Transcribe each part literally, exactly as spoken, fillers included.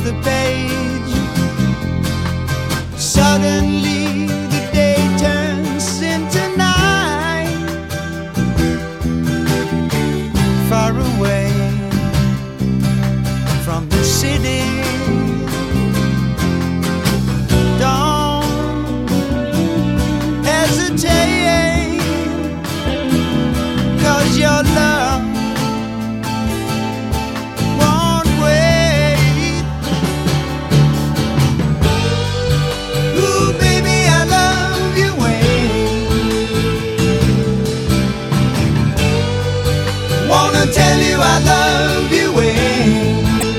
the page. Suddenly the day turns into night. Far away from the city, don't hesitate, 'cause your love won't wait. Ooh, baby, I love you, wait. Wanna tell you I love you, wait.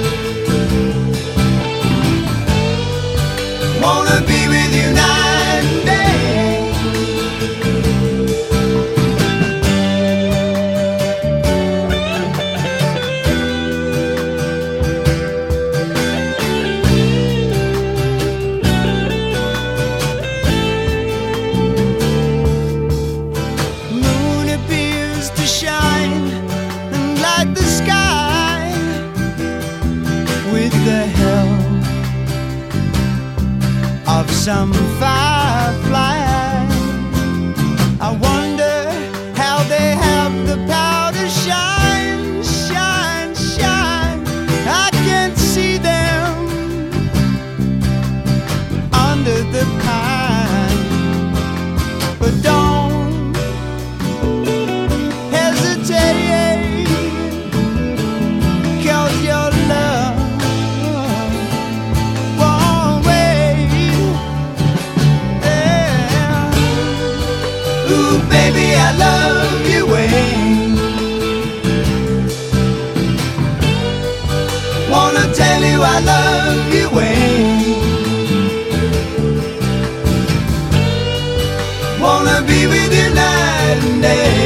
Wanna be with you night and day. Moon appears to shine and light the sky with the help of some firefly. I wonder how they have the power to shine, shine, shine. I can't see them under the pine, but don't hesitate, 'cause your love won't wait. Yeah. Ooh, baby, I love you, wait. Wanna tell you I love you, wait. Wanna be with you night and day.